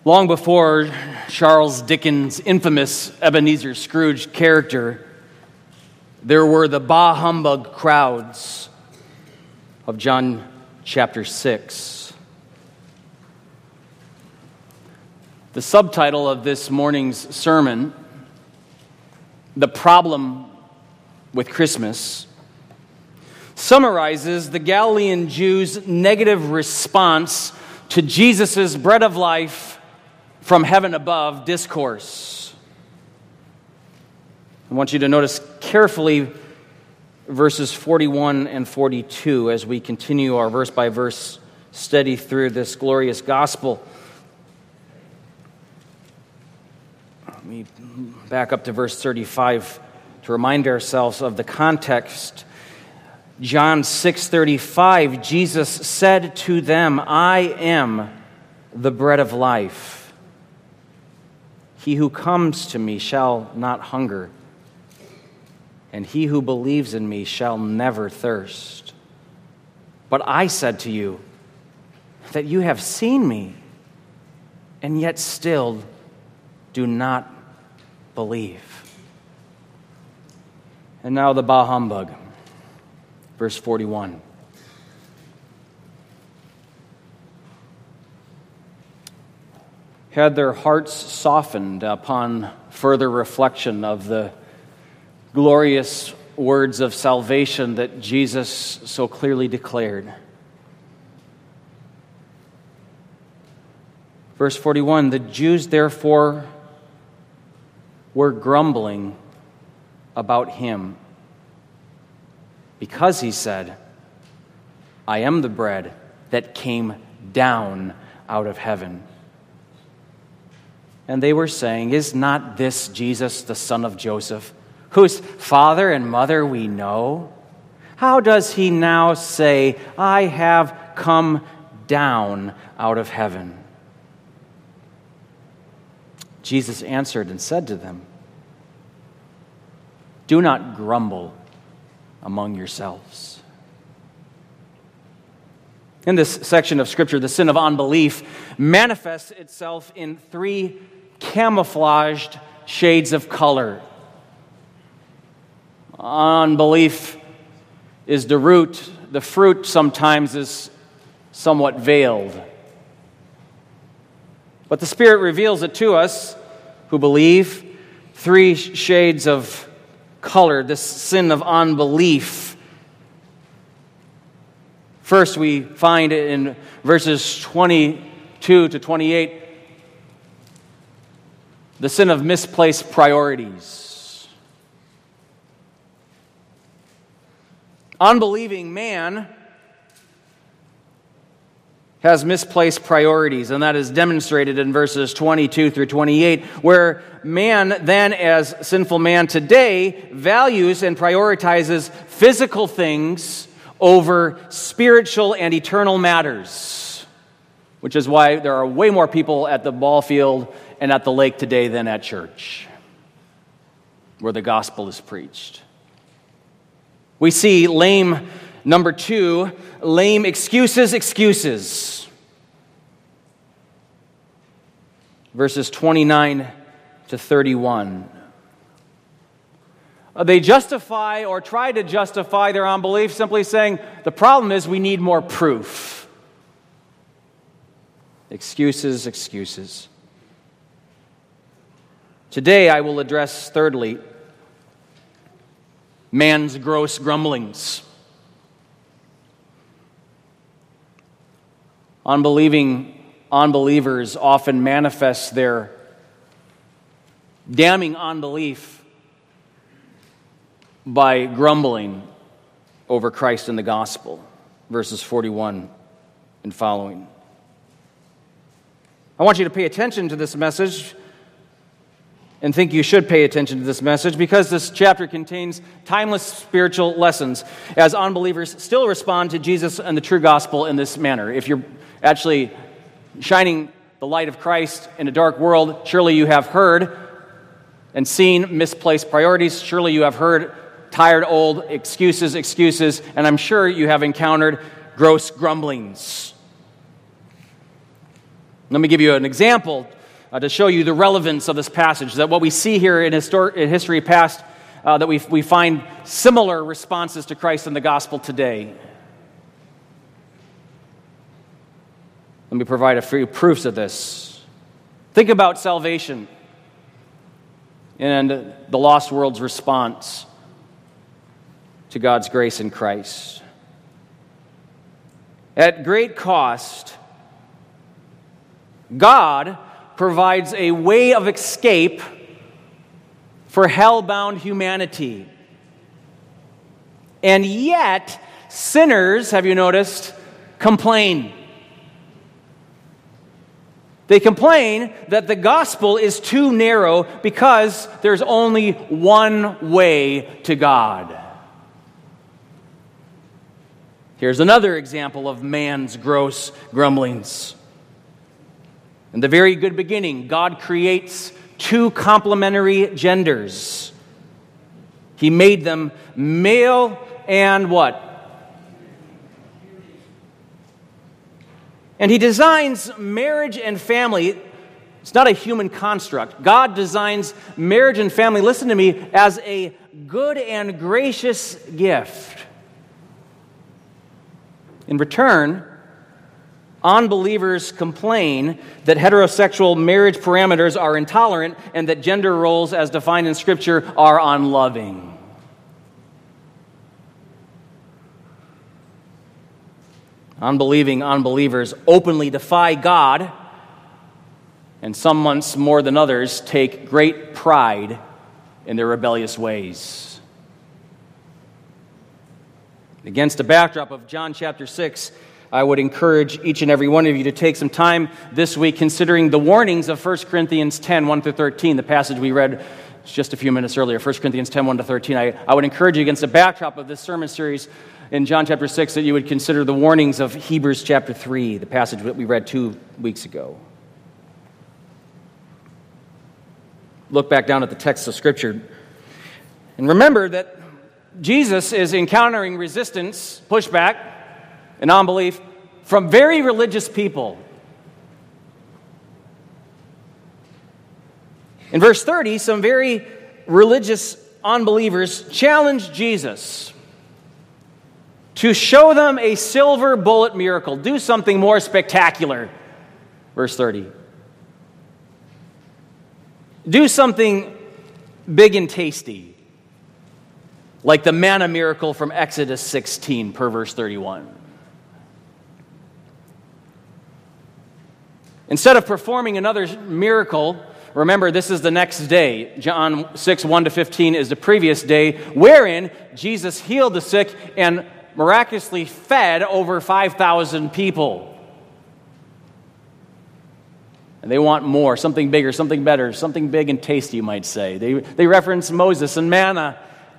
Long before Charles Dickens' infamous Ebenezer Scrooge character, there were the bah humbug crowds of John chapter 6. The subtitle of this morning's sermon, The Problem with Christmas, summarizes the Galilean Jews' negative response to Jesus' bread of life from heaven above discourse. I want you to notice carefully verses 41 and 42 as we continue our verse-by-verse study through this glorious gospel. Let me back up to verse 35 to remind ourselves of the context. John 6:35, Jesus said to them, I am the bread of life. He who comes to me shall not hunger, and he who believes in me shall never thirst. But I said to you that you have seen me, and yet still do not believe. And now the bah humbug, verse 41. Had their hearts softened upon further reflection of the glorious words of salvation that Jesus so clearly declared. Verse 41, the Jews therefore were grumbling about him because he said, I am the bread that came down out of heaven. And they were saying, is not this Jesus, the son of Joseph, whose father and mother we know? How does he now say, I have come down out of heaven? Jesus answered and said to them, do not grumble among yourselves. In this section of Scripture, the sin of unbelief manifests itself in three camouflaged shades of color. Unbelief is the root. The fruit sometimes is somewhat veiled. But the Spirit reveals it to us who believe. Three shades of color, this sin of unbelief. First, we find it in verses 22 to 28, the sin of misplaced priorities. Unbelieving man has misplaced priorities, and that is demonstrated in verses 22 through 28, where man then, as sinful man today, values and prioritizes physical things over spiritual and eternal matters, which is why there are way more people at the ball field and at the lake today than at church, where the gospel is preached. We see number two, lame excuses. Verses 29 to 31. They justify or try to justify their unbelief simply saying, the problem is we need more proof. Excuses. Today I will address, thirdly, man's gross grumblings. Unbelievers often manifest their damning unbelief by grumbling over Christ and the gospel. Verses 41 and following. I want you to pay attention to this message and think you should pay attention to this message because this chapter contains timeless spiritual lessons as unbelievers still respond to Jesus and the true gospel in this manner. If you're actually shining the light of Christ in a dark world, surely you have heard and seen misplaced priorities. Surely you have heard tired old excuses, and I'm sure you have encountered gross grumblings. Let me give you an example to show you the relevance of this passage, that what we see here in history past, that we find similar responses to Christ in the gospel today. Let me provide a few proofs of this. Think about salvation and the lost world's response to God's grace in Christ. At great cost, God provides a way of escape for hell-bound humanity. And yet, sinners, have you noticed, complain. They complain that the gospel is too narrow because there's only one way to God. Here's another example of man's gross grumblings. In the very good beginning, God creates two complementary genders. He made them male and what? And He designs marriage and family. It's not a human construct. God designs marriage and family, listen to me, as a good and gracious gift. In return, unbelievers complain that heterosexual marriage parameters are intolerant and that gender roles as defined in Scripture are unloving. Unbelieving unbelievers openly defy God, and some months more than others take great pride in their rebellious ways. Against a backdrop of John chapter 6, I would encourage each and every one of you to take some time this week considering the warnings of 1 Corinthians 10, 1 through 13, the passage we read just a few minutes earlier, 1 Corinthians 10, 1 to 13. I would encourage you against the backdrop of this sermon series in John chapter 6 that you would consider the warnings of Hebrews chapter 3, the passage that we read 2 weeks ago. Look back down at the text of Scripture and remember that Jesus is encountering resistance, pushback, and unbelief from very religious people. In verse 30, some very religious unbelievers challenge Jesus to show them a silver bullet miracle. Do something more spectacular. Verse 30. Do something big and tasty, like the manna miracle from Exodus 16 per verse 31. Instead of performing another miracle, remember this is the next day. John 6, 1 to 15 is the previous day, wherein Jesus healed the sick and miraculously fed over 5,000 people. And they want more, something bigger, something better, something big and tasty, you might say. They reference Moses and manna.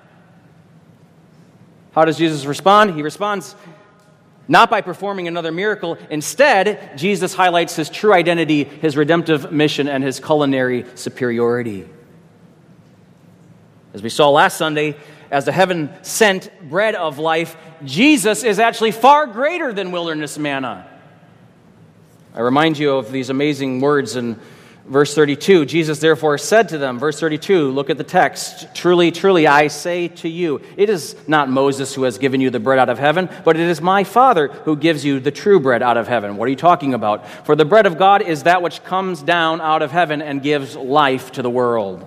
How does Jesus respond? He responds not by performing another miracle. Instead, Jesus highlights his true identity, his redemptive mission, and his culinary superiority. As we saw last Sunday, as the heaven-sent bread of life, Jesus is actually far greater than wilderness manna. I remind you of these amazing words in verse 32. Jesus therefore said to them, verse 32, look at the text, truly, truly, I say to you, it is not Moses who has given you the bread out of heaven, but it is my Father who gives you the true bread out of heaven. What are you talking about? For the bread of God is that which comes down out of heaven and gives life to the world.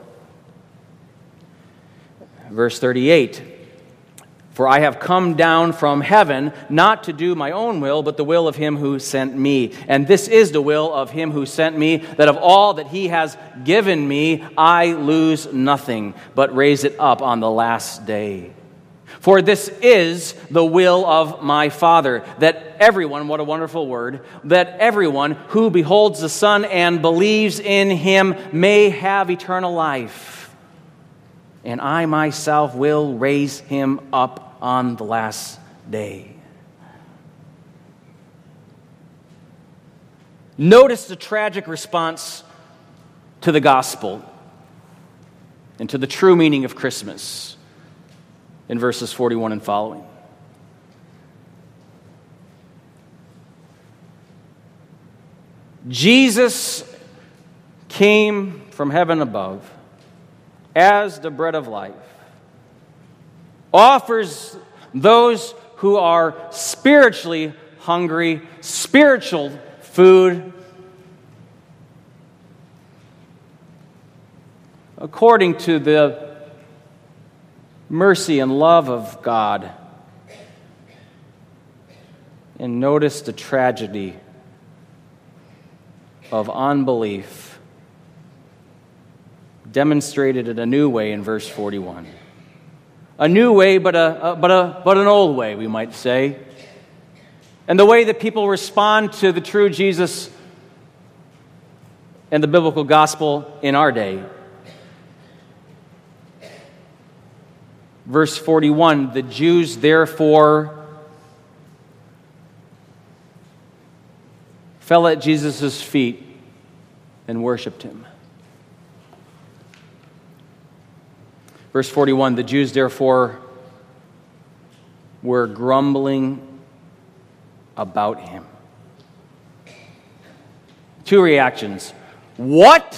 Verse 38, for I have come down from heaven not to do my own will, but the will of him who sent me. And this is the will of him who sent me, that of all that he has given me, I lose nothing, but raise it up on the last day. For this is the will of my Father, that everyone, what a wonderful word, that everyone who beholds the Son and believes in him may have eternal life. And I myself will raise him up on the last day. Notice the tragic response to the gospel and to the true meaning of Christmas in verses 41 and following. Jesus came from heaven above as the bread of life, offers those who are spiritually hungry spiritual food according to the mercy and love of God. And notice the tragedy of unbelief demonstrated in a new way in verse 41. A new way, but an old way, we might say. And the way that people respond to the true Jesus and the biblical gospel in our day. Verse 41, the Jews therefore fell at Jesus' feet and worshiped him. Verse 41, the Jews therefore were grumbling about him. Two reactions. What?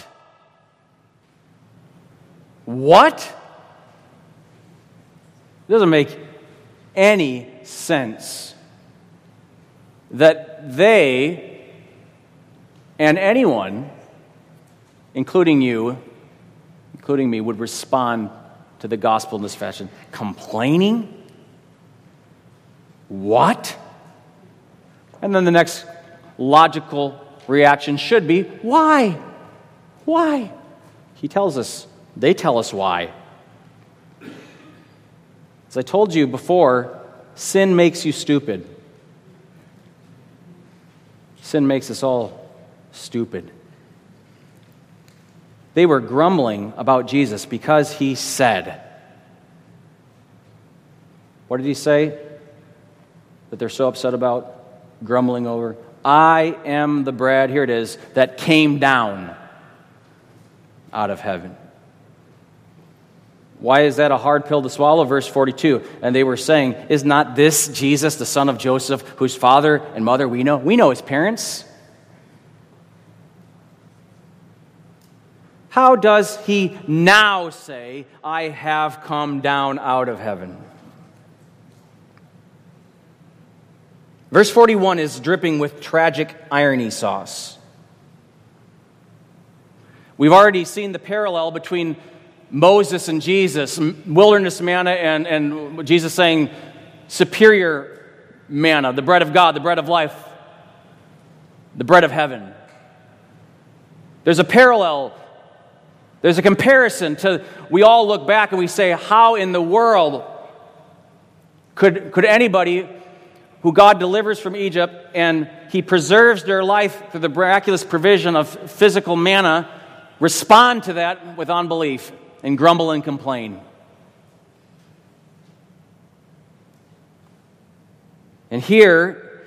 What? It doesn't make any sense that they and anyone, including you, including me, would respond to the gospel in this fashion. Complaining? What? And then the next logical reaction should be, why? Why? He tells us, they tell us why. As I told you before, sin makes you stupid. Sin makes us all stupid. They were grumbling about Jesus because he said, what did he say that they're so upset about, grumbling over? I am the bread, here it is, that came down out of heaven. Why is that a hard pill to swallow? Verse 42, and they were saying, is not this Jesus, the son of Joseph, whose father and mother we know? We know his parents. How does he now say, I have come down out of heaven? Verse 41 is dripping with tragic irony sauce. We've already seen the parallel between Moses and Jesus, wilderness manna, and Jesus saying superior manna, the bread of God, the bread of life, the bread of heaven. There's a parallel. There's a comparison to, we all look back and we say, how in the world could anybody who God delivers from Egypt and he preserves their life through the miraculous provision of physical manna respond to that with unbelief and grumble and complain? And here,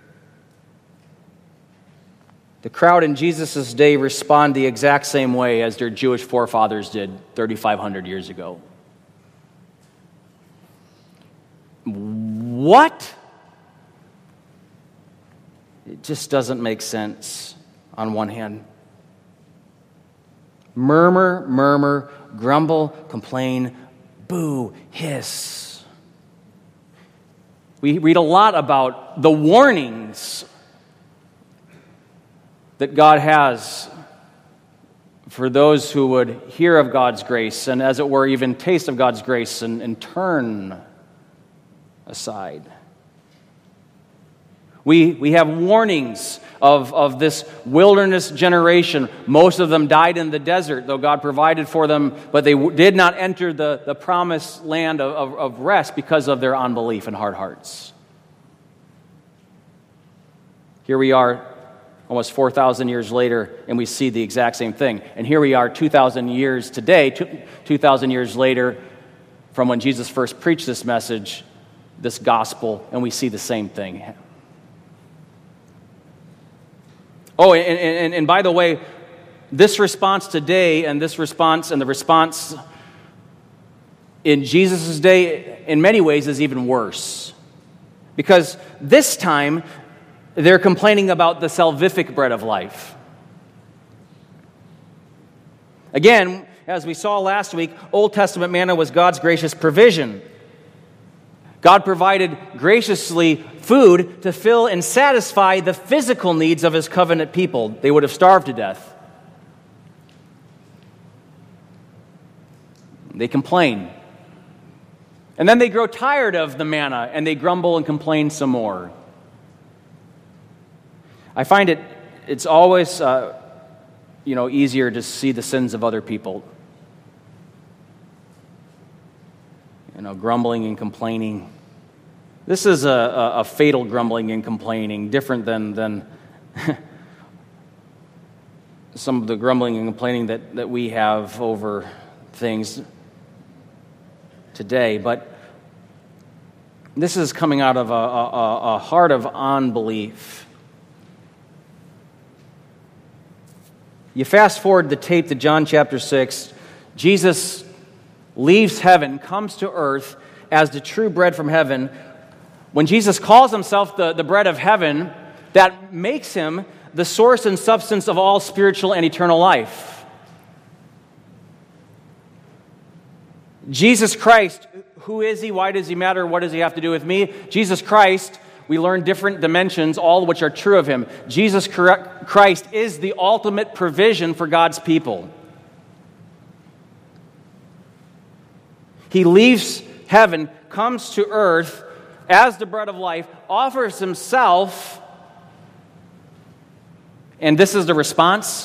the crowd in Jesus' day respond the exact same way as their Jewish forefathers did 3,500 years ago. What? It just doesn't make sense on one hand. Murmur, grumble, complain, boo, hiss. We read a lot about the warnings that God has for those who would hear of God's grace and, as it were, even taste of God's grace and turn aside. We have warnings of this wilderness generation. Most of them died in the desert, though God provided for them, but they did not enter the promised land of rest because of their unbelief and hard hearts. Here we are, almost 4,000 years later, and we see the exact same thing. And here we are 2,000 years today, 2,000 years later, from when Jesus first preached this message, this gospel, and we see the same thing. Oh, and by the way, this response today and this response and the response in Jesus' day, in many ways, is even worse. Because this time, They're complaining about the salvific bread of life. Again, as we saw last week, Old Testament manna was God's gracious provision. God provided graciously food to fill and satisfy the physical needs of his covenant people. They would have starved to death. They complain. And then they grow tired of the manna and they grumble and complain some more. I find it's always easier to see the sins of other people. Grumbling and complaining. This is a fatal grumbling and complaining, different than some of the grumbling and complaining that we have over things today. But this is coming out of a heart of unbelief. You fast forward the tape to John chapter 6. Jesus leaves heaven, comes to earth as the true bread from heaven. When Jesus calls himself the bread of heaven, that makes him the source and substance of all spiritual and eternal life. Jesus Christ, who is he? Why does he matter? What does he have to do with me? Jesus Christ, we learn different dimensions, all of which are true of him. Jesus Christ is the ultimate provision for God's people. He leaves heaven, comes to earth as the bread of life, offers himself, and this is the response.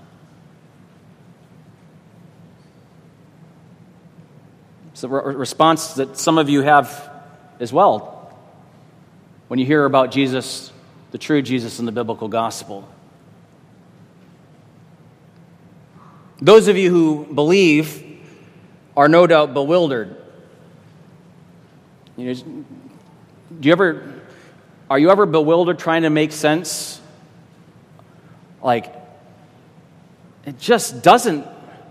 It's a response that some of you have as well when you hear about Jesus, the true Jesus in the biblical gospel. Those of you who believe are no doubt bewildered. Are you ever bewildered trying to make sense? Like, it just doesn't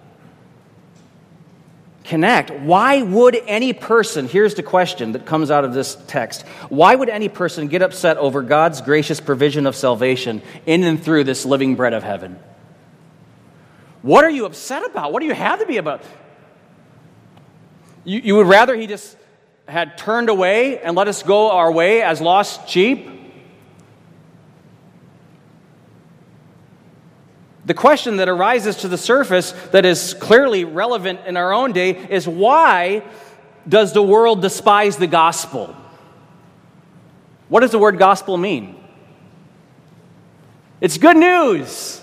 connect. Why would any person, here's the question that comes out of this text, why would any person get upset over God's gracious provision of salvation in and through this living bread of heaven? What are you upset about? What do you have to be about? You would rather he just had turned away and let us go our way as lost sheep? The question that arises to the surface that is clearly relevant in our own day is, why does the world despise the gospel? What does the word gospel mean? It's good news.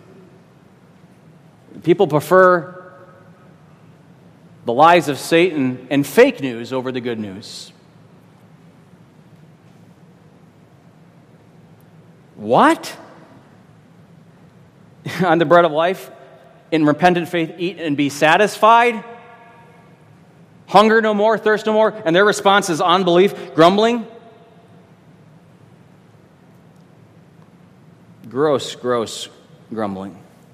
People prefer the lies of Satan and fake news over the good news. What? On the bread of life, in repentant faith, eat and be satisfied? Hunger no more, thirst no more? And their response is unbelief, grumbling? Gross grumbling.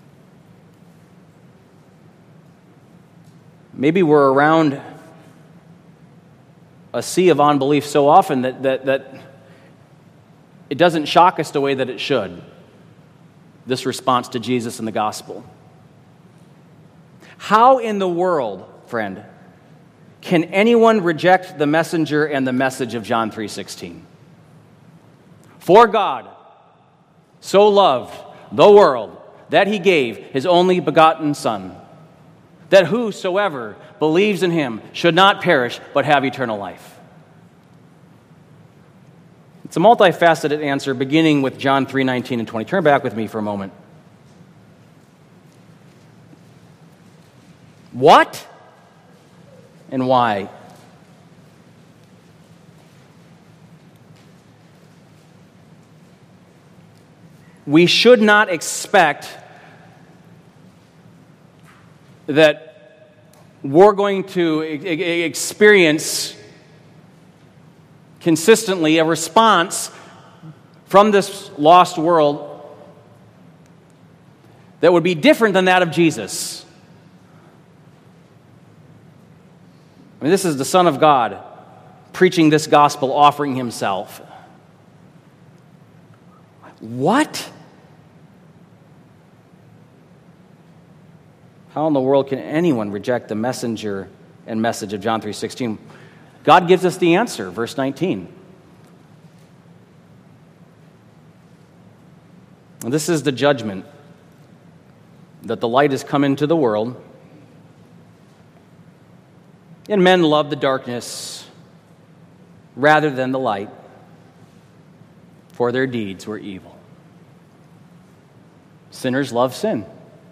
Maybe we're around a sea of unbelief so often that it doesn't shock us the way that it should, this response to Jesus and the gospel. How in the world, friend, can anyone reject the messenger and the message of John 3:16? For God so loved the world that he gave his only begotten Son, that whosoever believes in him should not perish, but have eternal life. It's a multifaceted answer, beginning with John 3:19 and 20. Turn back with me for a moment. What and why? We should not expect that we're going to experience consistently a response from this lost world that would be different than that of Jesus. I mean, this is the Son of God preaching this gospel, offering himself. What? How in the world can anyone reject the messenger and message of John 3:16? God gives us the answer, verse 19. And this is the judgment, that the light has come into the world, and men love the darkness rather than the light, for their deeds were evil. Sinners love sin.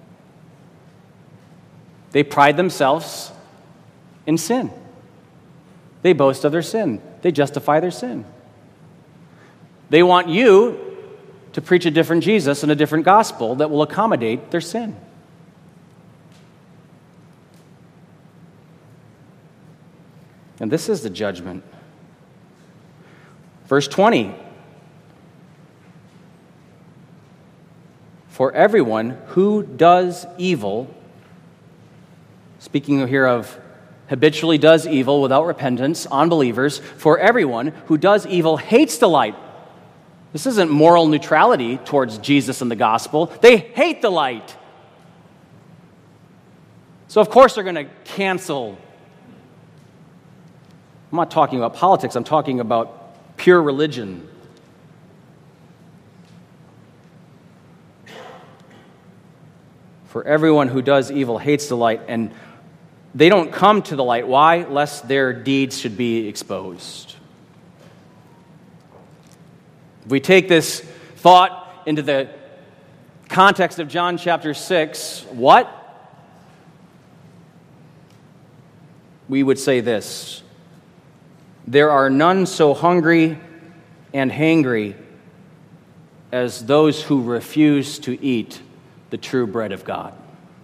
They pride themselves in sin. They boast of their sin. They justify their sin. They want you to preach a different Jesus and a different gospel that will accommodate their sin. And this is the judgment. Verse 20. For everyone who does evil, speaking here of habitually does evil without repentance, unbelievers, for everyone who does evil hates the light. This isn't moral neutrality towards Jesus and the gospel. They hate the light. So of course they're going to cancel. I'm not talking about politics, I'm talking about pure religion. For everyone who does evil hates the light, and they don't come to the light. Why? Lest their deeds should be exposed. If we take this thought into the context of John chapter 6, what? We would say this: there are none so hungry and hangry as those who refuse to eat the true bread of God.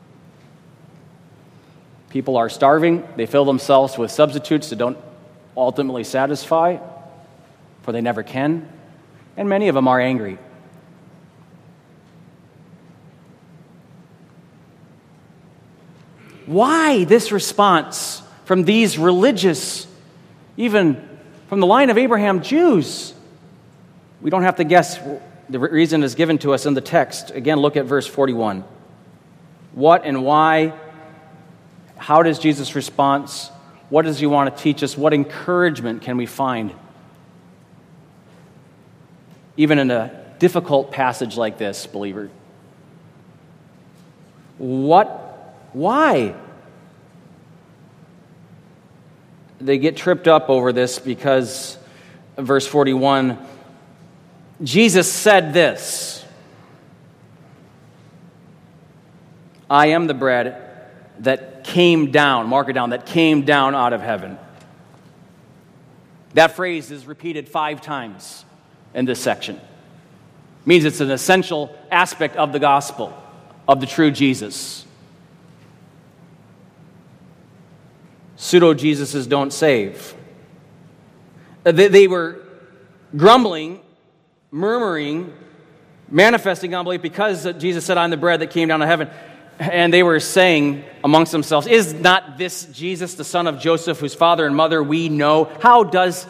People are starving. They fill themselves with substitutes that don't ultimately satisfy, for they never can. And many of them are angry. Why this response from these religious, even from the line of Abraham, Jews? We don't have to guess. The reason is given to us in the text. Again, look at verse 41. What and why? How does Jesus respond? What does he want to teach us? What encouragement can we find? Even in a difficult passage like this, believer. Why? They get tripped up over this because, verse 41, Jesus said this: I am the bread that came down, mark it down, that came down out of heaven. That phrase is repeated 5 times in this section. It means it's an essential aspect of the gospel, of the true Jesus. Pseudo-Jesuses don't save. They were grumbling, murmuring, manifesting unbelief because Jesus said, I'm the bread that came down to heaven. And they were saying amongst themselves, is not this Jesus, the son of Joseph, whose father and mother we know? How does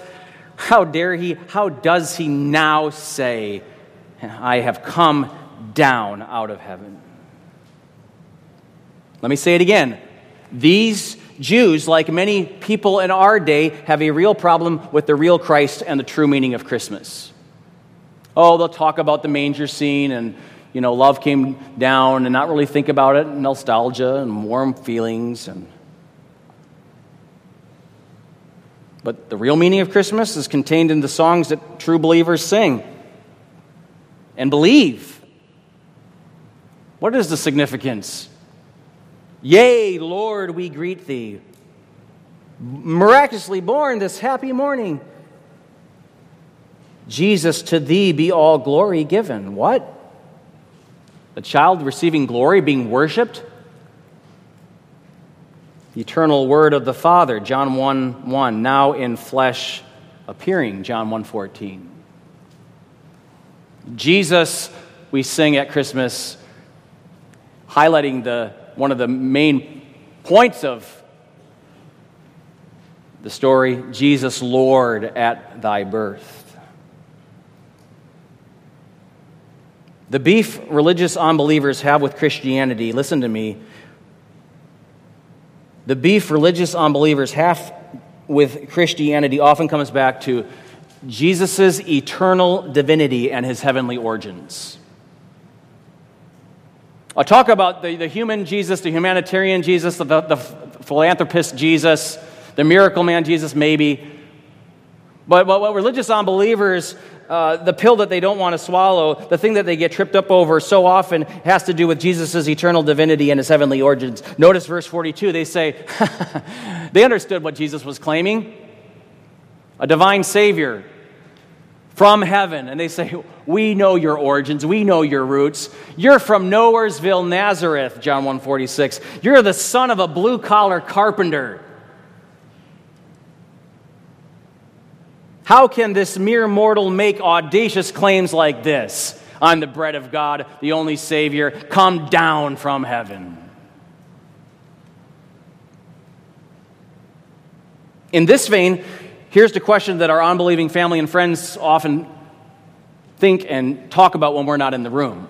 he now say, I have come down out of heaven? Let me say it again. These Jews, like many people in our day, have a real problem with the real Christ and the true meaning of Christmas. Oh, they'll talk about the manger scene and, love came down and not really think about it, nostalgia and warm feelings. But the real meaning of Christmas is contained in the songs that true believers sing and believe. What is the significance? Yea, Lord, we greet thee. Miraculously born this happy morning. Jesus, to thee be all glory given. What? The child receiving glory, being worshipped? The eternal word of the Father, John 1:1, now in flesh appearing, John 1:14. Jesus, we sing at Christmas, highlighting one of the main points of the story, Jesus, Lord, at thy birth. The beef religious unbelievers have with Christianity, listen to me, the beef religious unbelievers have with Christianity often comes back to Jesus' eternal divinity and his heavenly origins. I'll talk about the human Jesus, the humanitarian Jesus, the philanthropist Jesus, the miracle man Jesus, maybe. But what religious unbelievers, the pill that they don't want to swallow, the thing that they get tripped up over so often has to do with Jesus' eternal divinity and his heavenly origins. Notice verse 42, they say, they understood what Jesus was claiming. A divine Savior from heaven. And they say, we know your origins, we know your roots. You're from Nowheresville, Nazareth, John 1:46. You're the son of a blue-collar carpenter. How can this mere mortal make audacious claims like this? I'm the bread of God, the only Savior, come down from heaven. In this vein, here's the question that our unbelieving family and friends often think and talk about when we're not in the room.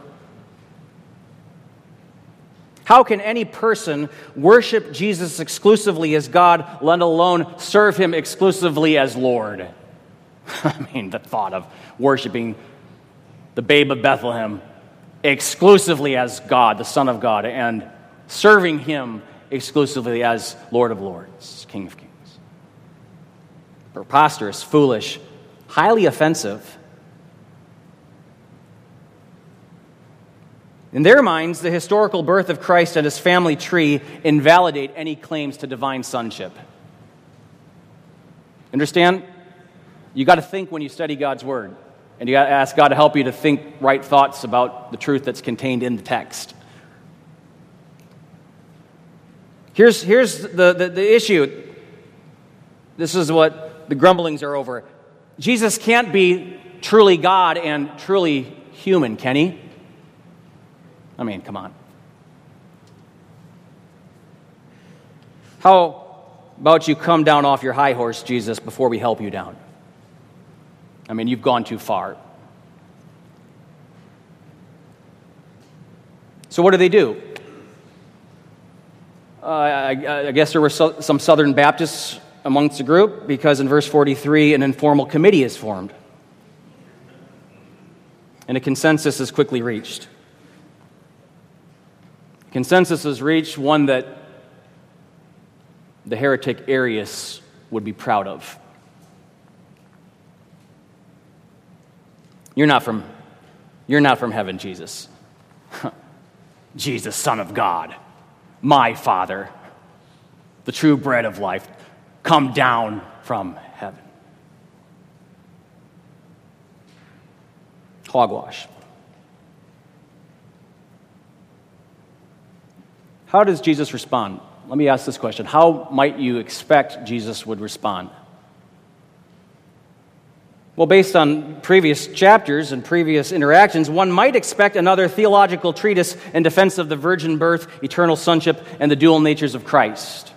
How can any person worship Jesus exclusively as God, let alone serve him exclusively as Lord? I mean, the thought of worshiping the babe of Bethlehem exclusively as God, the Son of God, and serving him exclusively as Lord of Lords, King of Kings. Preposterous, foolish, highly offensive. In their minds, the historical birth of Christ and his family tree invalidate any claims to divine sonship. Understand? You got to think when you study God's Word, and you got to ask God to help you to think right thoughts about the truth that's contained in the text. Here's the issue. This is what the grumblings are over. Jesus can't be truly God and truly human, can he? I mean, come on. How about you come down off your high horse, Jesus, before we help you down? I mean, you've gone too far. So what do? I guess there were some Southern Baptists amongst the group, because in verse 43, an informal committee is formed. And a consensus is quickly reached. Consensus is reached, one that the heretic Arius would be proud of. You're not from heaven, Jesus. Jesus, Son of God, my Father, the true bread of life, come down from heaven. Hogwash. How does Jesus respond? Let me ask this question. How might you expect Jesus would respond? Well, based on previous chapters and previous interactions, one might expect another theological treatise in defense of the virgin birth, eternal sonship, and the dual natures of Christ.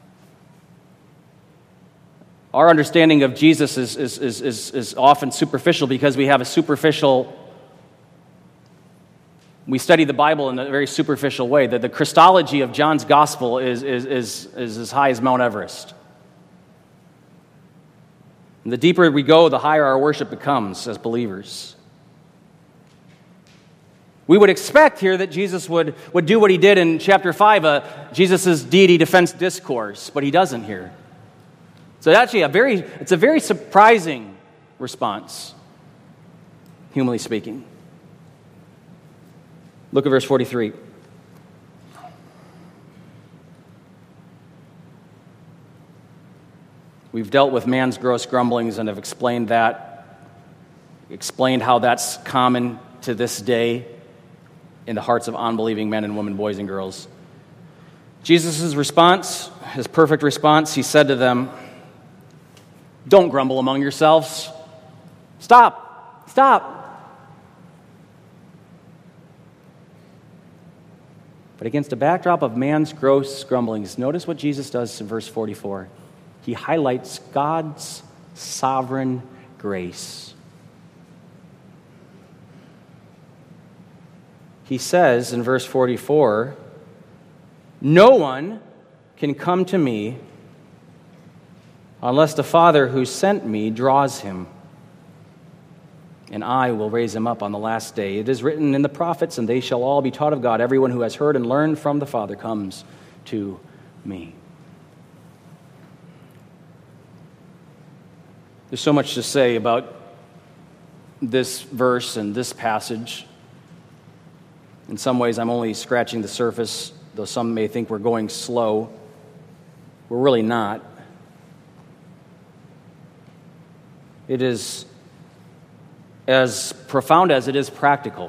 Our understanding of Jesus is often superficial because we study the Bible in a very superficial way. That the Christology of John's gospel is as high as Mount Everest. And the deeper we go, the higher our worship becomes as believers. We would expect here that Jesus would do what he did in chapter 5, Jesus' deity defense discourse, but he doesn't here. So actually it's a very surprising response, humanly speaking. Look at verse 43. We've dealt with man's gross grumblings and have explained how that's common to this day in the hearts of unbelieving men and women, boys and girls. Jesus' response, his perfect response, he said to them, "Don't grumble among yourselves. Stop. But against a backdrop of man's gross grumblings, notice what Jesus does in verse 44. He highlights God's sovereign grace. he says in verse 44, "No one can come to me unless the Father who sent me draws him, and I will raise him up on the last day. It is written in the prophets, and they shall all be taught of God. Everyone who has heard and learned from the Father comes to me." There's so much to say about this verse and this passage. In some ways, I'm only scratching the surface, though some may think we're going slow. We're really not. It is as profound as it is practical.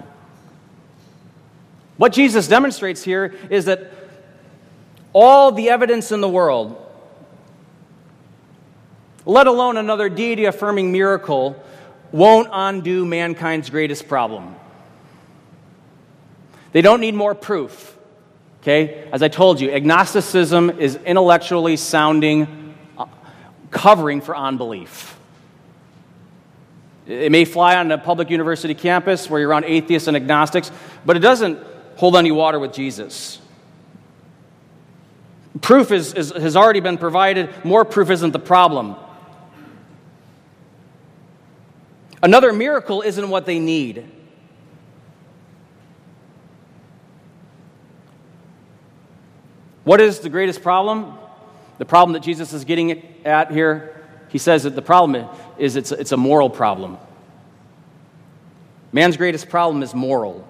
What Jesus demonstrates here is that all the evidence in the world, let alone another deity-affirming miracle, won't undo mankind's greatest problem. They don't need more proof. Okay? As I told you, agnosticism is intellectually sounding covering for unbelief. It may fly on a public university campus where you're around atheists and agnostics, but it doesn't hold any water with Jesus. Proof has already been provided. More proof isn't the problem. Another miracle isn't what they need. What is the greatest problem? The problem that Jesus is getting at here? He says that the problem is it's a moral problem. Man's greatest problem is moral.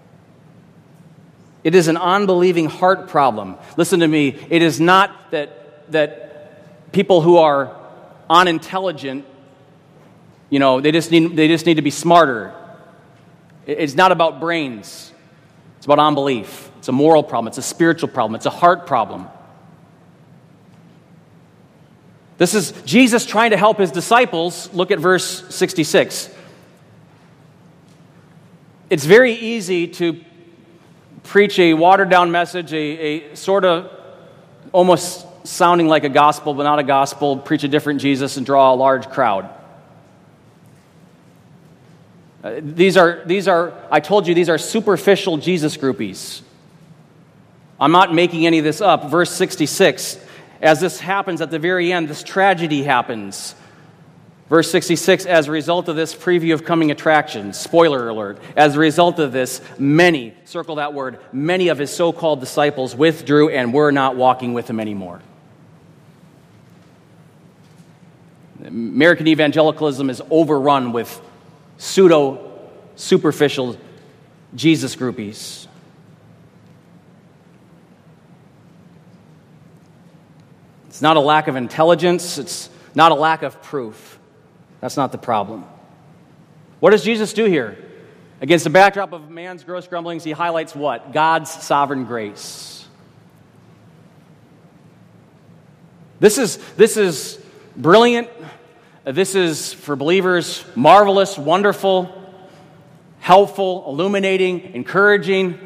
It is an unbelieving heart problem. Listen to me. It is not that people who are unintelligent, they just need to be smarter. It's not about brains. It's about unbelief. It's a moral problem. It's a spiritual problem. It's a heart problem. This is Jesus trying to help his disciples. Look at verse 66. It's very easy to preach a watered-down message, a sort of almost sounding like a gospel, but not a gospel, preach a different Jesus and draw a large crowd. These are, I told you, these are superficial Jesus groupies. I'm not making any of this up. Verse 66, as this happens at the very end, this tragedy happens. Verse 66, as a result of this preview of coming attractions, spoiler alert, as a result of this, many, circle that word, many of his so-called disciples withdrew and were not walking with him anymore. American evangelicalism is overrun with superficial Jesus groupies. It's not a lack of intelligence. It's not a lack of proof. That's not the problem. What does Jesus do here? Against the backdrop of man's gross grumblings, he highlights what? God's sovereign grace. This is brilliant. This is, for believers, marvelous, wonderful, helpful, illuminating, encouraging.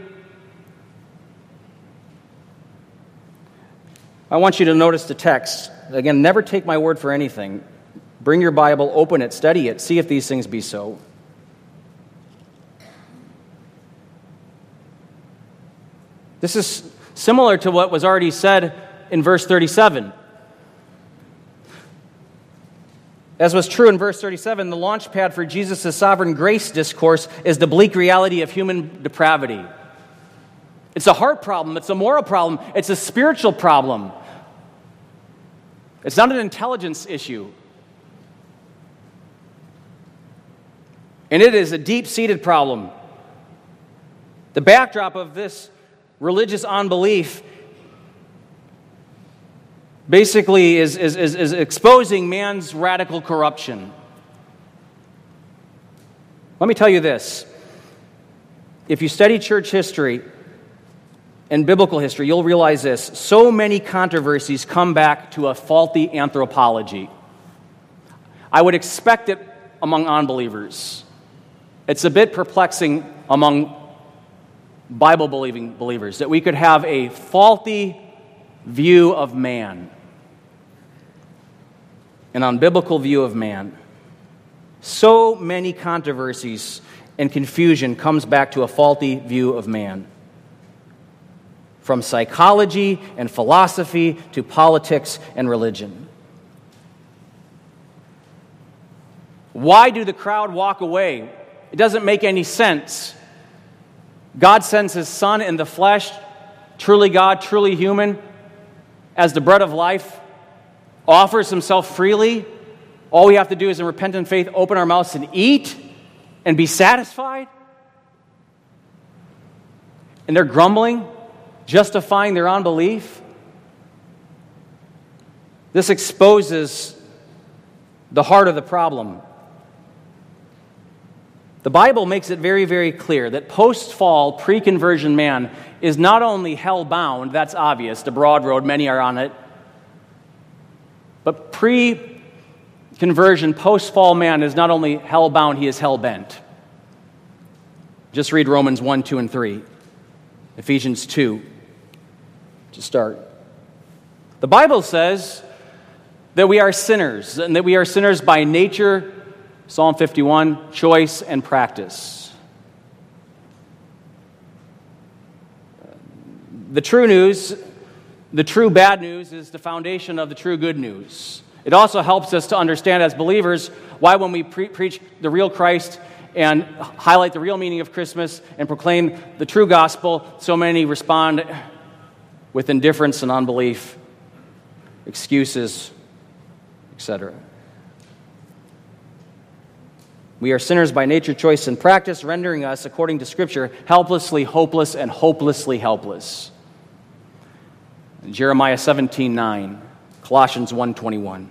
I want you to notice the text. Again, never take my word for anything. Bring your Bible, open it, study it, see if these things be so. This is similar to what was already said in verse 37. As was true in verse 37, the launch pad for Jesus' sovereign grace discourse is the bleak reality of human depravity. It's a heart problem. It's a moral problem. It's a spiritual problem. It's not an intelligence issue. And it is a deep-seated problem. The backdrop of this religious unbelief basically is exposing man's radical corruption. Let me tell you this. If you study church history and biblical history, you'll realize this. So many controversies come back to a faulty anthropology. I would expect it among unbelievers. It's a bit perplexing among Bible-believing believers that we could have a faulty view of man, an unbiblical view of man. So many controversies and confusion comes back to a faulty view of man. From psychology and philosophy to politics and religion. Why do the crowd walk away? It doesn't make any sense. God sends His Son in the flesh, truly God, truly human, as the bread of life, offers Himself freely. All we have to do is in repentant faith open our mouths and eat and be satisfied. And they're grumbling, justifying their unbelief. This exposes the heart of the problem. The Bible makes it very, very clear that post-fall, pre-conversion man is not only hell-bound, that's obvious, the broad road, many are on it, but pre-conversion, post-fall man is not only hell-bound, he is hell-bent. Just read Romans 1, 2, and 3. Ephesians 2, to start. The Bible says that we are sinners, and that we are sinners by nature, Psalm 51, choice and practice. The true news, the true bad news, is the foundation of the true good news. It also helps us to understand as believers why when we preach the real Christ and highlight the real meaning of Christmas and proclaim the true gospel, so many respond with indifference and unbelief, excuses, etc. We are sinners by nature, choice, and practice, rendering us, according to Scripture, helplessly hopeless and hopelessly helpless. Jeremiah 17:9, Colossians 1:21.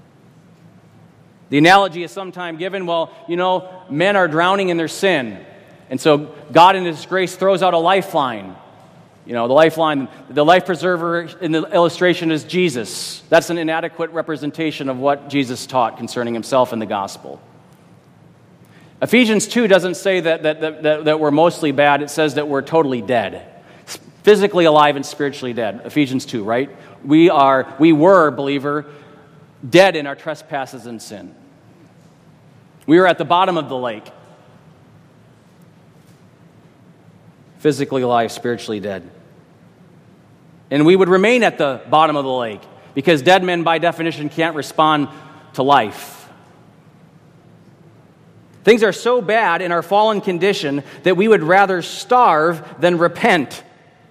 The analogy is sometimes given, men are drowning in their sin, and so God in His grace throws out a lifeline. The life preserver in the illustration is Jesus. That's an inadequate representation of what Jesus taught concerning Himself in the gospel. Ephesians 2 doesn't say that we're mostly bad. It says that we're totally dead. Physically alive and spiritually dead. Ephesians 2, right? We were, believer, dead in our trespasses and sin. We were at the bottom of the lake. Physically alive, spiritually dead. And we would remain at the bottom of the lake because dead men, by definition, can't respond to life. Things are so bad in our fallen condition that we would rather starve than repent.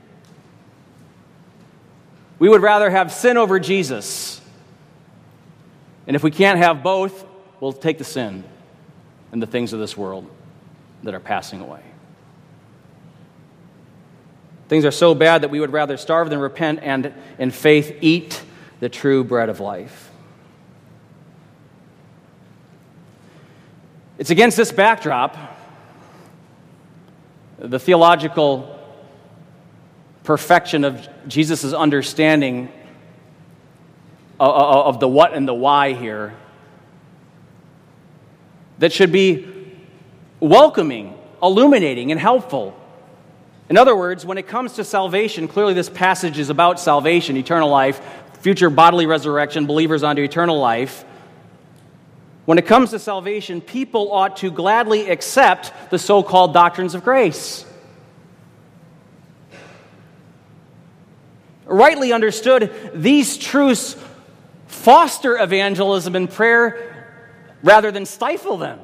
We would rather have sin over Jesus. And if we can't have both, we'll take the sin and the things of this world that are passing away. Things are so bad that we would rather starve than repent and, in faith, eat the true bread of life. It's against this backdrop, the theological perfection of Jesus' understanding of the what and the why here, that should be welcoming, illuminating, and helpful. In other words, when it comes to salvation, clearly this passage is about salvation, eternal life, future bodily resurrection, believers unto eternal life. When it comes to salvation, people ought to gladly accept the so-called doctrines of grace. Rightly understood, these truths foster evangelism and prayer rather than stifle them.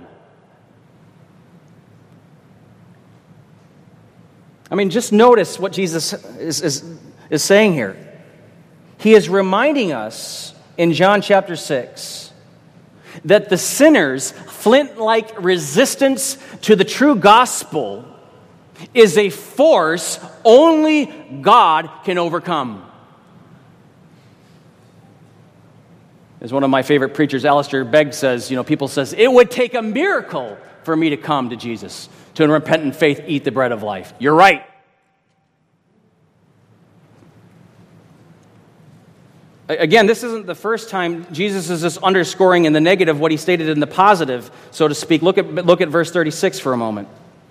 Just notice what Jesus is saying here. He is reminding us in John chapter 6 that the sinner's flint-like resistance to the true gospel is a force only God can overcome. As one of my favorite preachers, Alistair Begg, says, people says, it would take a miracle for me to come to Jesus, to in repentant faith eat the bread of life. You're right. Again, this isn't the first time Jesus is just underscoring in the negative what he stated in the positive, so to speak. Look at verse 36 for a moment.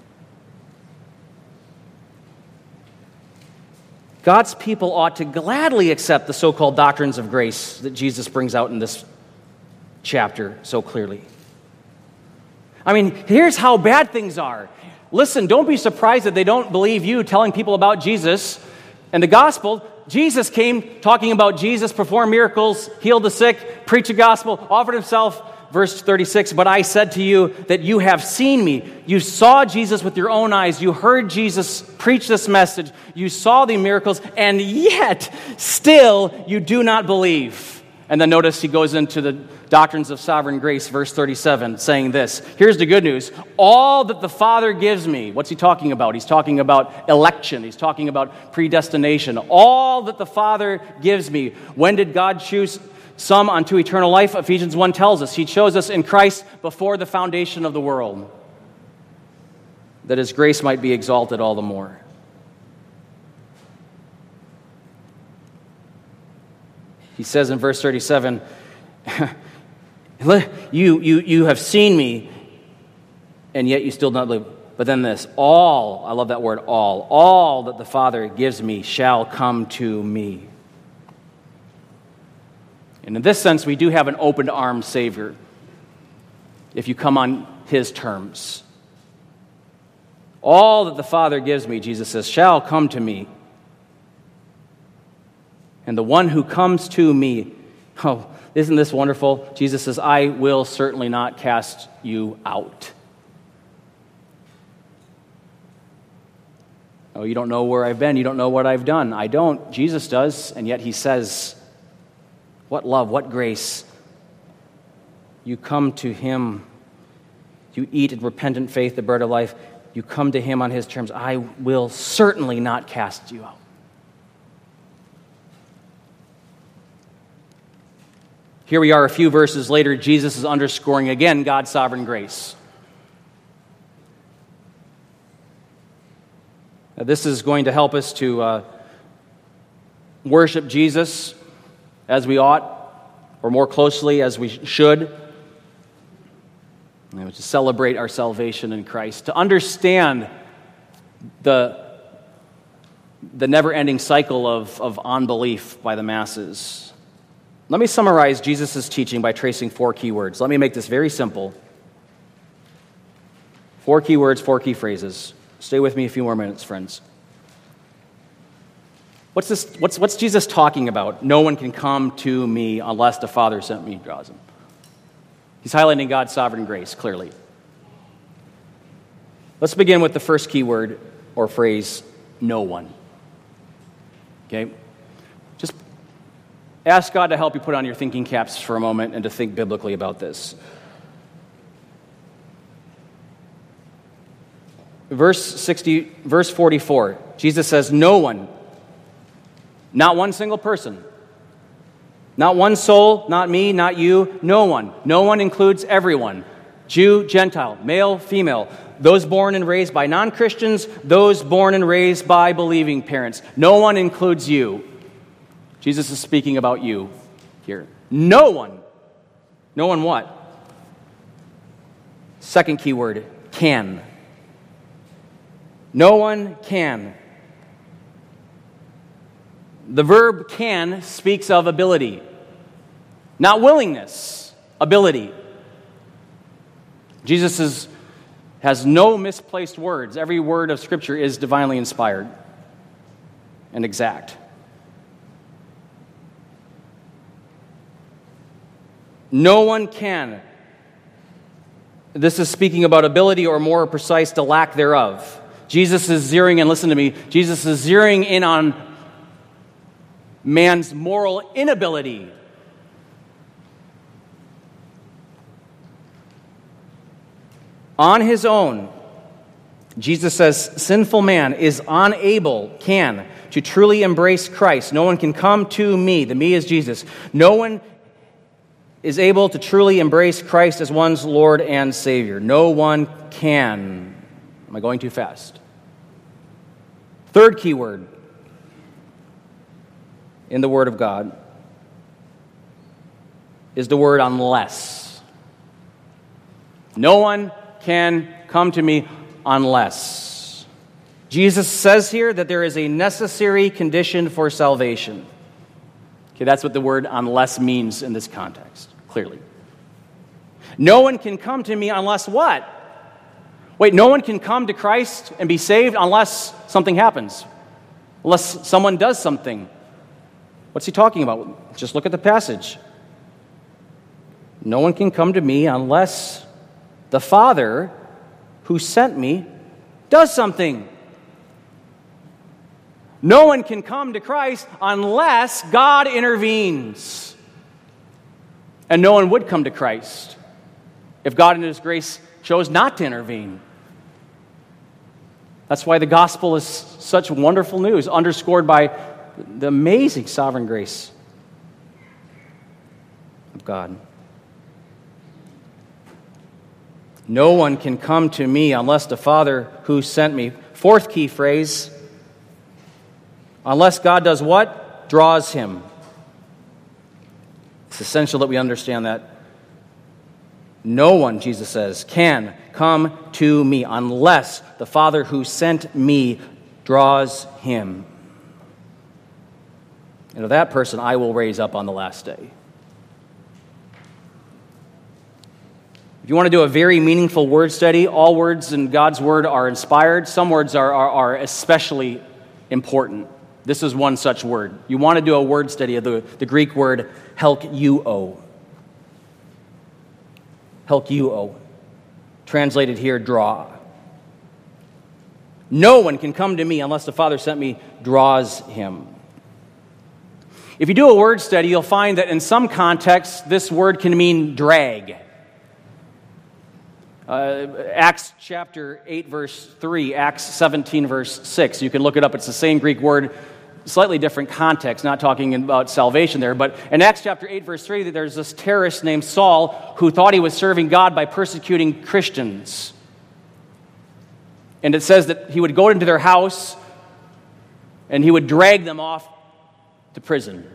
God's people ought to gladly accept the so-called doctrines of grace that Jesus brings out in this chapter so clearly. I mean, here's how bad things are. Listen, don't be surprised that they don't believe you telling people about Jesus. And the gospel, Jesus came talking about Jesus, performed miracles, healed the sick, preached the gospel, offered himself. Verse 36, but I said to you that you have seen me. You saw Jesus with your own eyes. You heard Jesus preach this message. You saw the miracles, and yet still you do not believe. And then notice he goes into the doctrines of sovereign grace, verse 37, saying this. Here's the good news. All that the Father gives me, what's he talking about? He's talking about election. He's talking about predestination. All that the Father gives me. When did God choose some unto eternal life? Ephesians 1 tells us. He chose us in Christ before the foundation of the world, that his grace might be exalted all the more. He says in verse 37, you have seen me, and yet you still do not believe. But then this, all, I love that word, all that the Father gives me shall come to me. And in this sense, we do have an open-armed Savior, if you come on his terms. All that the Father gives me, Jesus says, shall come to me. And the one who comes to me, oh, isn't this wonderful? Jesus says, I will certainly not cast you out. Oh, you don't know where I've been. You don't know what I've done. I don't. Jesus does. And yet he says, what love, what grace. You come to him. You eat in repentant faith the bread of life. You come to him on his terms. I will certainly not cast you out. Here we are a few verses later. Jesus is underscoring again God's sovereign grace. Now, this is going to help us to worship Jesus as we ought, or more closely as we should. To celebrate our salvation in Christ. To understand the never-ending cycle of unbelief by the masses. Let me summarize Jesus' teaching by tracing 4 key words. Let me make this very simple. 4 key words, 4 key phrases. Stay with me a few more minutes, friends. What's Jesus talking about? No one can come to me unless the Father sent me, draws him. He's highlighting God's sovereign grace, clearly. Let's begin with the first key word or phrase, no one. Okay? Just ask God to help you put on your thinking caps for a moment and to think biblically about this. Verse 44, Jesus says, no one, not one single person, not one soul, not me, not you, no one. No one includes everyone. Jew, Gentile, male, female, those born and raised by non-Christians, those born and raised by believing parents. No one includes you. Jesus is speaking about you here. No one. No one what? Second key word, can. No one can. The verb can speaks of ability. Not willingness, ability. Jesus has no misplaced words. Every word of Scripture is divinely inspired and exact. No one can. This is speaking about ability, or more precise, the lack thereof. Jesus is zeroing in, listen to me, Jesus is zeroing in on man's moral inability. On his own, Jesus says, sinful man is unable, to truly embrace Christ. No one can come to me. The me is Jesus. No one is able to truly embrace Christ as one's Lord and Savior. No one can. Am I going too fast? Third key word in the Word of God is the word unless. No one can come to me unless. Jesus says here that there is a necessary condition for salvation. Okay, that's what the word unless means in this context, clearly. No one can come to me unless what? Wait, no one can come to Christ and be saved unless something happens, unless someone does something. What's he talking about? Just look at the passage. No one can come to me unless the Father who sent me does something. No one can come to Christ unless God intervenes. And no one would come to Christ if God in His grace chose not to intervene. That's why the gospel is such wonderful news, underscored by the amazing sovereign grace of God. No one can come to me unless the Father who sent me. Fourth key phrase, unless God does what? Draws him. It's essential that we understand that. No one, Jesus says, can come to me unless the Father who sent me draws him. And of that person I will raise up on the last day. If you want to do a very meaningful word study, all words in God's Word are inspired. Some words are especially important. This is one such word. You want to do a word study of the Greek word helkuo. Helkuo. Translated here, draw. No one can come to me unless the Father sent me draws him. If you do a word study, you'll find that in some contexts, this word can mean drag. Acts chapter 8, verse 3, Acts 17, verse 6. You can look it up. It's the same Greek word, slightly different context, not talking about salvation there. But in Acts chapter 8, verse 3, there's this terrorist named Saul who thought he was serving God by persecuting Christians. And it says that he would go into their house and he would drag them off to prison.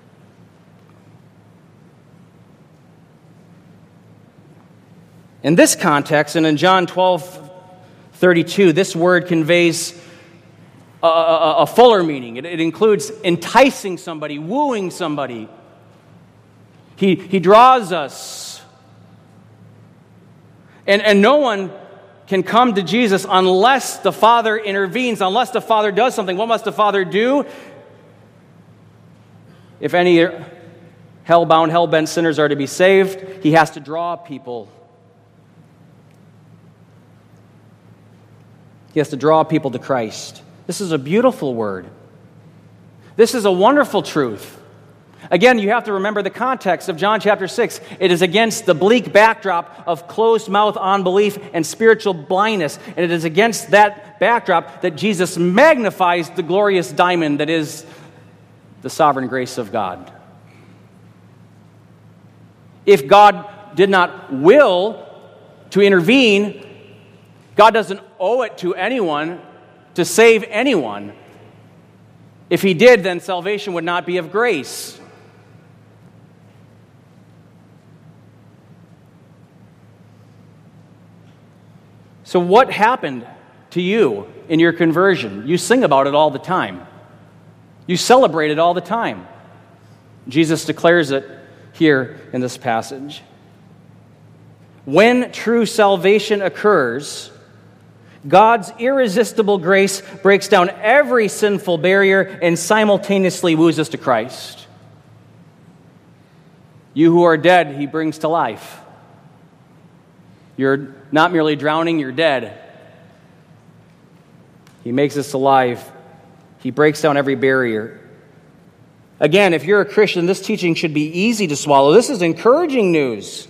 In this context, and in John 12:32, this word conveys a fuller meaning. It includes enticing somebody, wooing somebody. He draws us. And no one can come to Jesus unless the Father intervenes, unless the Father does something. What must the Father do? If any hell-bound, hell-bent sinners are to be saved, He has to draw people. He has to draw people to Christ. This is a beautiful word. This is a wonderful truth. Again, you have to remember the context of John chapter 6. It is against the bleak backdrop of closed-mouth unbelief and spiritual blindness. And it is against that backdrop that Jesus magnifies the glorious diamond that is the sovereign grace of God. If God did not will to intervene, God doesn't owe it to anyone to save anyone. If He did, then salvation would not be of grace. So what happened to you in your conversion? You sing about it all the time. You celebrate it all the time. Jesus declares it here in this passage. When true salvation occurs, God's irresistible grace breaks down every sinful barrier and simultaneously woos us to Christ. You who are dead, He brings to life. You're not merely drowning, you're dead. He makes us alive. He breaks down every barrier. Again, if you're a Christian, this teaching should be easy to swallow. This is encouraging news.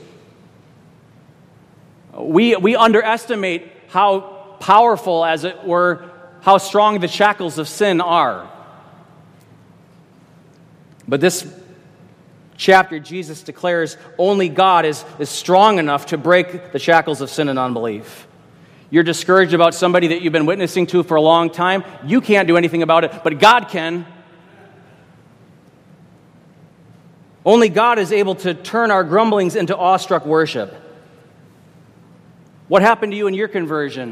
We underestimate how powerful, as it were, how strong the shackles of sin are. But this chapter, Jesus declares only God is strong enough to break the shackles of sin and unbelief. You're discouraged about somebody that you've been witnessing to for a long time. You can't do anything about it, but God can. Only God is able to turn our grumblings into awestruck worship. What happened to you in your conversion?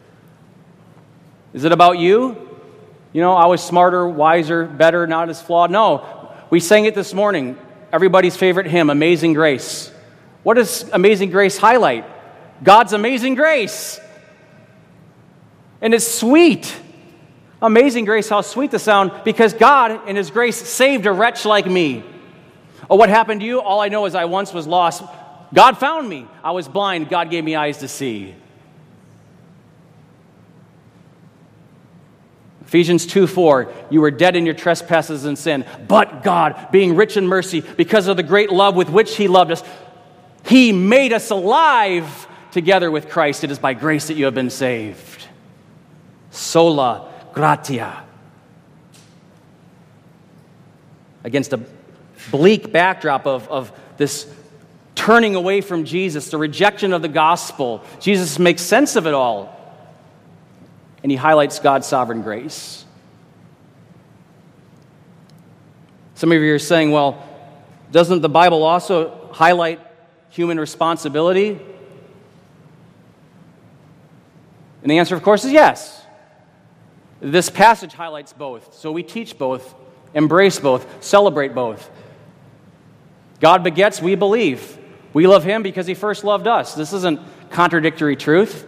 Is it about you? You know, I was smarter, wiser, better, not as flawed. No, we sang it this morning. Everybody's favorite hymn, Amazing Grace. What does Amazing Grace highlight? God's amazing grace. And it's sweet. Amazing grace, how sweet the sound, because God in his grace saved a wretch like me. Oh, what happened to you? All I know is I once was lost. God found me. I was blind. God gave me eyes to see. Ephesians 2:4, you were dead in your trespasses and sin, but God, being rich in mercy, because of the great love with which he loved us, he made us alive together with Christ. It is by grace that you have been saved. Sola gratia. Against a bleak backdrop of this turning away from Jesus, the rejection of the gospel, Jesus makes sense of it all. And he highlights God's sovereign grace. Some of you are saying, well, doesn't the Bible also highlight human responsibility? And the answer, of course, is yes. This passage highlights both. So we teach both, embrace both, celebrate both. God begets, we believe. We love him because he first loved us. This isn't contradictory truth.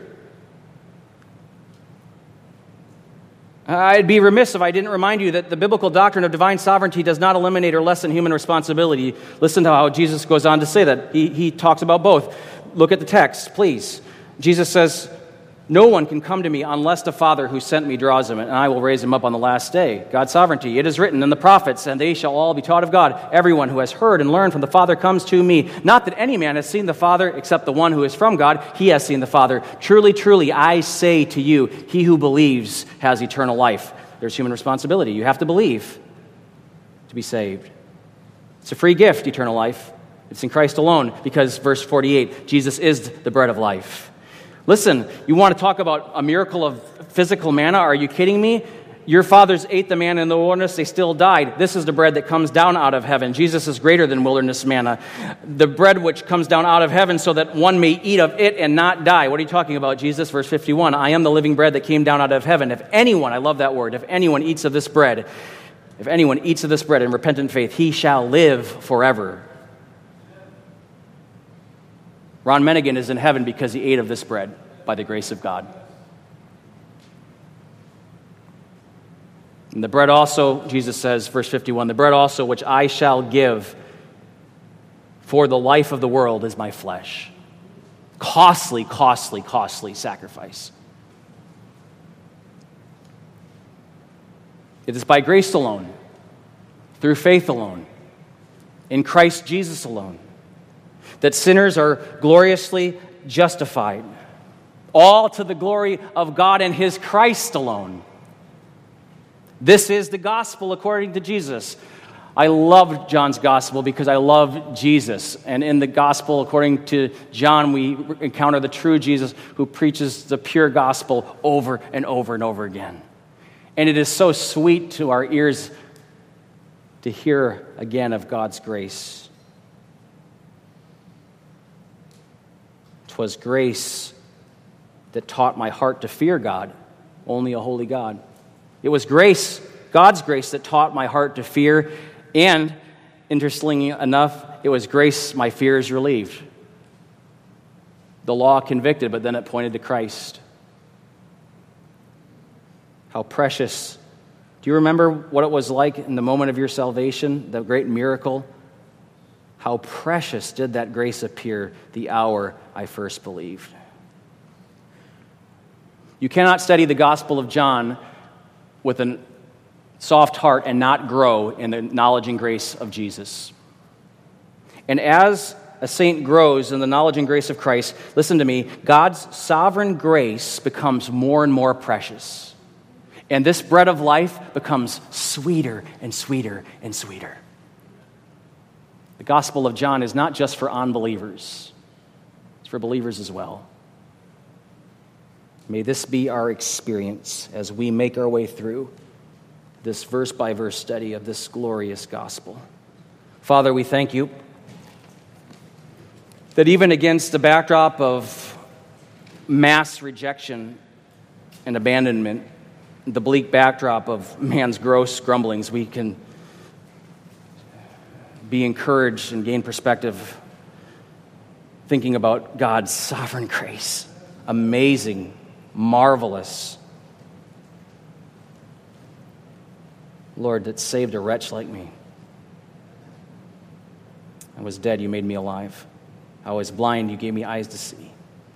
I'd be remiss if I didn't remind you that the biblical doctrine of divine sovereignty does not eliminate or lessen human responsibility. Listen to how Jesus goes on to say that. He talks about both. Look at the text, please. Jesus says, no one can come to me unless the Father who sent me draws him, and I will raise him up on the last day. God's sovereignty. It is written in the prophets, and they shall all be taught of God. Everyone who has heard and learned from the Father comes to me. Not that any man has seen the Father except the one who is from God. He has seen the Father. Truly, truly, I say to you, he who believes has eternal life. There's human responsibility. You have to believe to be saved. It's a free gift, eternal life. It's in Christ alone, because verse 48, Jesus is the bread of life. Listen, you want to talk about a miracle of physical manna? Are you kidding me? Your fathers ate the manna in the wilderness, they still died. This is the bread that comes down out of heaven. Jesus is greater than wilderness manna. The bread which comes down out of heaven so that one may eat of it and not die. What are you talking about, Jesus? Verse 51, I am the living bread that came down out of heaven. If anyone, I love that word, if anyone eats of this bread in repentant faith, he shall live forever. Ron Mennigan is in heaven because he ate of this bread by the grace of God. And the bread also, Jesus says, verse 51, the bread also which I shall give for the life of the world is my flesh. Costly, costly, costly sacrifice. It is by grace alone, through faith alone, in Christ Jesus alone, that sinners are gloriously justified, all to the glory of God and his Christ alone. This is the gospel according to Jesus. I love John's gospel because I love Jesus. And in the gospel according to John, we encounter the true Jesus who preaches the pure gospel over and over and over again. And it is so sweet to our ears to hear again of God's grace. 'Twas grace that taught my heart to fear God, only a holy God. It was grace, God's grace, that taught my heart to fear, and, interestingly enough, it was grace my fears relieved. The law convicted, but then it pointed to Christ. How precious. Do you remember what it was like in the moment of your salvation, the great miracle? How precious did that grace appear the hour I first believed. You cannot study the Gospel of John with a soft heart and not grow in the knowledge and grace of Jesus. And as a saint grows in the knowledge and grace of Christ, listen to me, God's sovereign grace becomes more and more precious. And this bread of life becomes sweeter and sweeter and sweeter. The Gospel of John is not just for unbelievers. It's for believers as well. May this be our experience as we make our way through this verse-by-verse study of this glorious gospel. Father, we thank you that even against the backdrop of mass rejection and abandonment, the bleak backdrop of man's gross grumblings, we can be encouraged and gain perspective thinking about God's sovereign grace. Amazing, marvelous. Lord, that saved a wretch like me. I was dead, you made me alive. I was blind, you gave me eyes to see.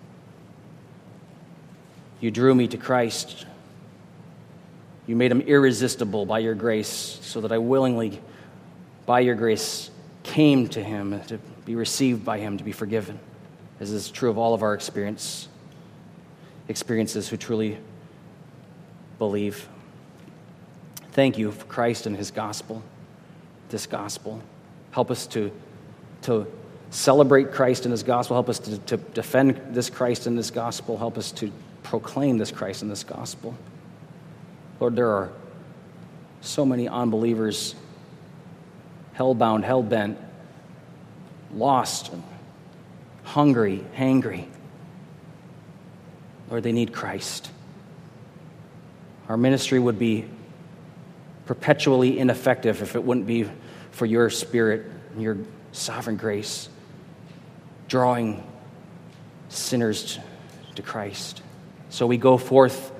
You drew me to Christ. You made him irresistible by your grace, so that I willingly, by your grace, came to him to be received by him, to be forgiven, as is true of all of our experiences who truly believe. Thank you for Christ and his gospel, this gospel. Help us to celebrate Christ and his gospel. Help us to defend this Christ and this gospel. Help us to proclaim this Christ and this gospel. Lord, there are so many unbelievers, hell-bound, hell-bent, lost, hungry, hangry. Lord, they need Christ. Our ministry would be perpetually ineffective if it wouldn't be for your Spirit and your sovereign grace drawing sinners to Christ. So we go forth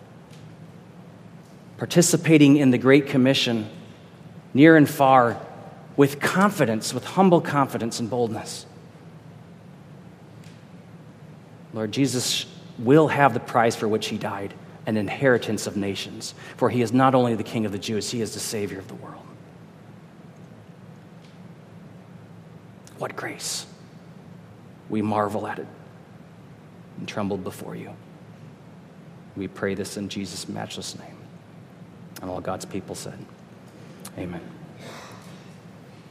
participating in the Great Commission, near and far, with confidence, with humble confidence and boldness. Lord, Jesus will have the prize for which he died, an inheritance of nations, for he is not only the King of the Jews, he is the Savior of the world. What grace! We marvel at it and trembled before you. We pray this in Jesus' matchless name. And all God's people said, amen.